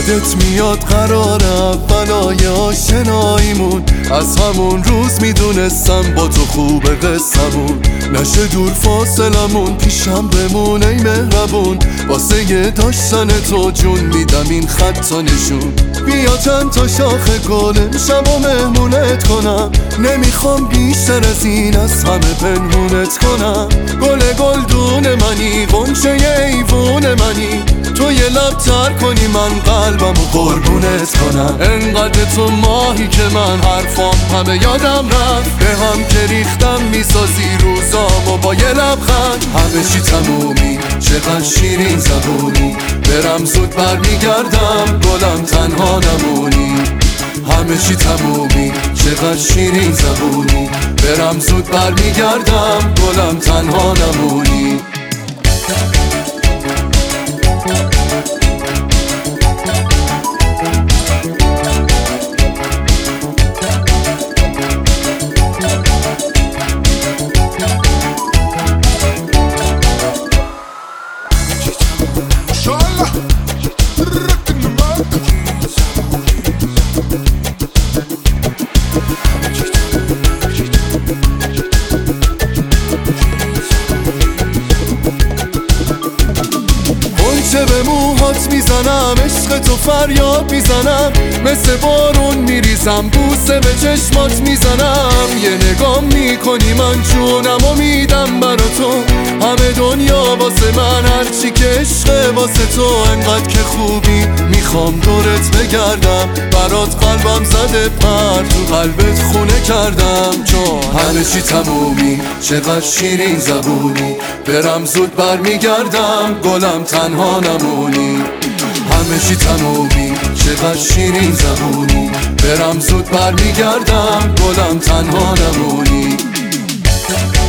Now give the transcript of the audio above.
یادت میاد قرار اولای آشناییمون، از همون روز میدونستم با تو خوبه قصمون، نشه دور فاصلمون، پیشم بمون ای مهربون، واسه یه داشتن تو جون میدم این خطا نشون. بیا چند تا شاخه گل امشب و مهمونت کنم، نمیخوام بیشتر از این از همه پنهونت کنم. گل گلدون منی، غنچه ایوون منی، تو یه لب تر کنی من قلبمو قربونت کنم. انقدر تو ماهی که من حرفام همه یادم رفت، به هم که ریختم میسازی روزامو با یه لبخند. همه چی تمومی، چقدر شیرین زبونی، برم زود برمیگردم گلم تنها نمونی. همه چی تمومی، چقدر شیرین زبونی، برم زود برمیگردم گلم تنها نمونی. به موهات میزنم، عشق تو فریاد میزنم، مثل بارون میریزم، بوسه به چشمات میزنم. یه نگاه میکنی من جونم و میدم برا تو، همه دنیا واسه من، هرچی که عشق واسه تو. انقدر که خوبی میخوام دورت بگردم، برات قلبم زده پر، تو قلبت خونه کردم. چون همه چی تمومی، چقدر شیرین زبونی، برم زود برمیگردم گلم تنها نمونی. همه چی تمومی، چقدر شیرین زبونی، برم زود برمیگردم گلم تنها نمونی.